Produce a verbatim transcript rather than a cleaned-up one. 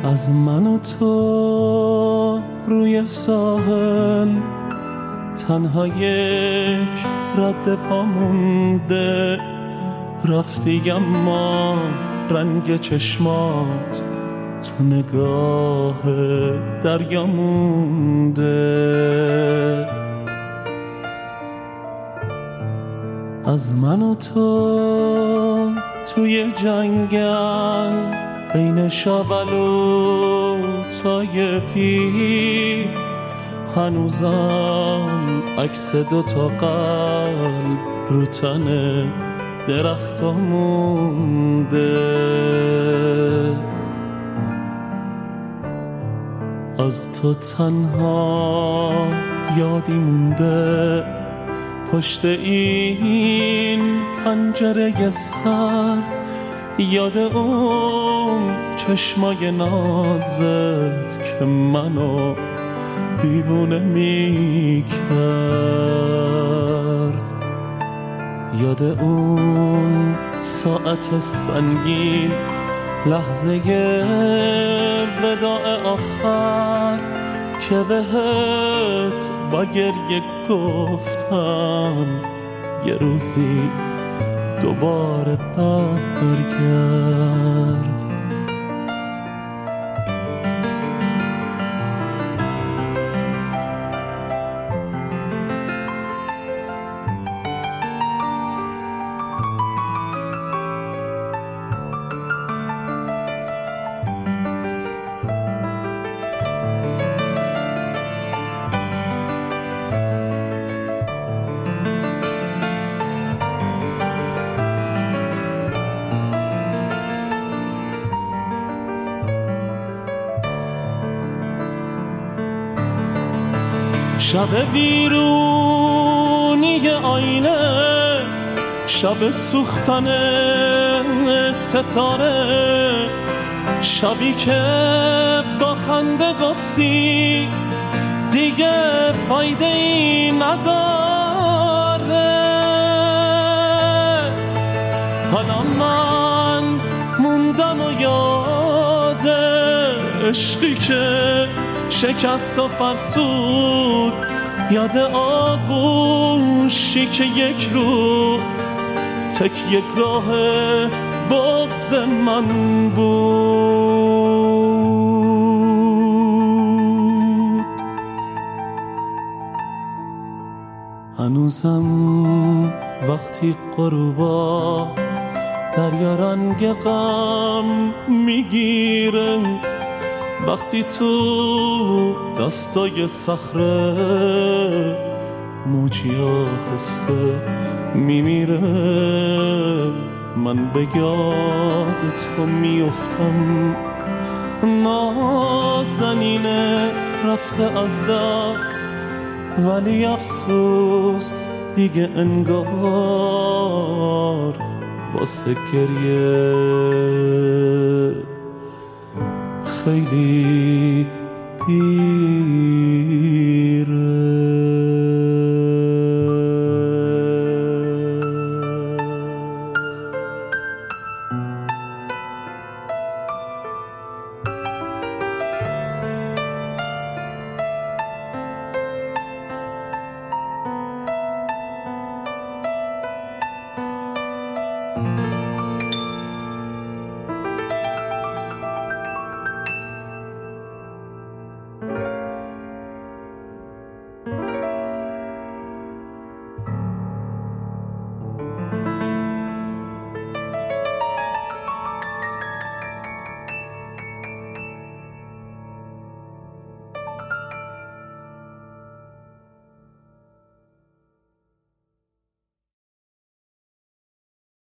از من و تو روی ساحل تنها یک رد پا مونده، رفتی اما رنگ چشمات تو نگاه دریا مونده. از من و تو توی جنگل بین شابلو تای پی، هنوزم عکس دوتا قلب رو تن درختا مونده. از تو تنها یادی مونده پشت این پنجره سرد، یاد اون چشمای نازت که منو دیوونه می کرد، یاد اون ساعت سنگین لحظه وداع آخر که بهت با گریه گفتم یه روزی دوباره برگرد. شب ویرونی آینه، شب سوختن ستاره، شبی که با خنده گفتی دیگه فایده ای نداره. حالا من موندم و یاد عشقی که شکست و فرسود، یاد آغوشی که یک روز تکیه گاه بغض من بود. هنوزم وقتی غروبا دریا رنگ غم میگیره، وقتی تو دستای صخره موجی آهسته میمیره، من به یاد تو میفتم. نازنینه رفته از دست ولی افسوس دیگه انگار واسه گریه خیلی دیر.